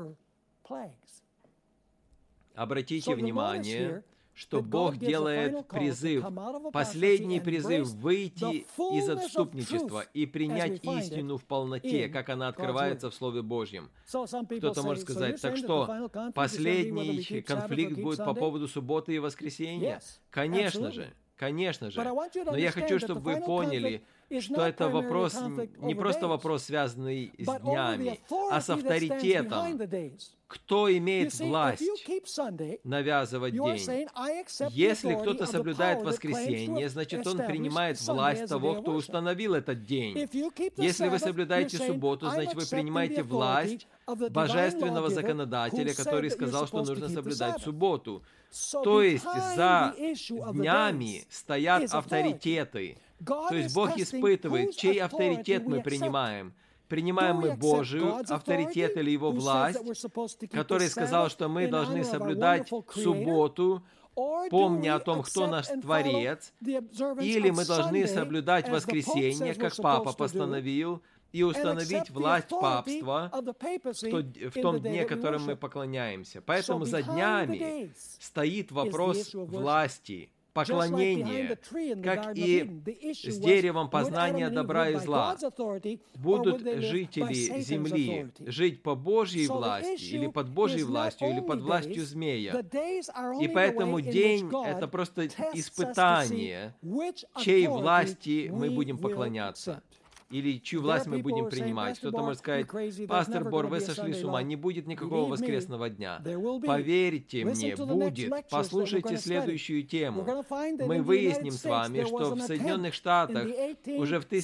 [SPEAKER 1] Обратите внимание, что Бог делает призыв, последний призыв выйти из отступничества и принять истину в полноте, как она открывается в Слове Божьем. Кто-то может сказать: так что, последний конфликт будет по поводу субботы и воскресенья? Конечно же, конечно же. Но я хочу, чтобы вы поняли, что это вопрос, не просто вопрос, связанный с днями, а с авторитетом. Кто имеет власть навязывать день? Если кто-то соблюдает воскресенье, значит, он принимает власть того, кто установил этот день. Если вы соблюдаете субботу, значит, вы принимаете власть божественного законодателя, который сказал, что нужно соблюдать субботу. То есть за днями стоят авторитеты. То есть Бог испытывает, чей авторитет мы принимаем. Принимаем мы Божий авторитет или Его власть, который сказал, что мы должны соблюдать субботу, помня о том, кто наш Творец, или мы должны соблюдать воскресенье, как Папа постановил, и установить власть папства в том дне, которым мы поклоняемся. Поэтому за днями стоит вопрос власти, поклонения, как и с деревом познания добра и зла. Будут жители земли жить по Божьей власти, или под Божьей властью, или под властью змея. И поэтому день — это просто испытание, чьей власти мы будем поклоняться, или чью власть мы будем принимать. Кто-то может сказать: пастор Бор, вы сошли с ума, не будет никакого воскресного дня. Поверьте мне, будет. Послушайте следующую тему. Мы выясним с вами, что в Соединенных Штатах уже в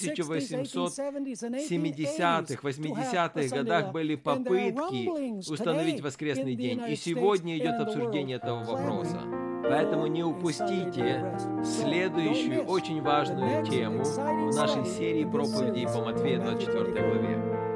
[SPEAKER 1] 1870-х, 80-х годах были попытки установить воскресный день, и сегодня идет обсуждение этого вопроса. Поэтому не упустите следующую очень важную тему в нашей серии проповедей по Матфея 24 главе.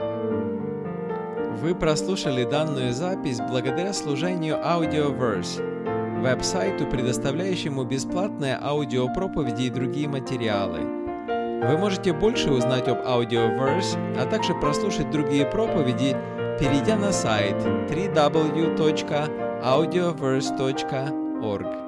[SPEAKER 2] Вы прослушали данную запись благодаря служению Audioverse, веб-сайту, предоставляющему бесплатные аудиопроповеди и другие материалы. Вы можете больше узнать об Audioverse, а также прослушать другие проповеди, перейдя на сайт www.audioverse.org.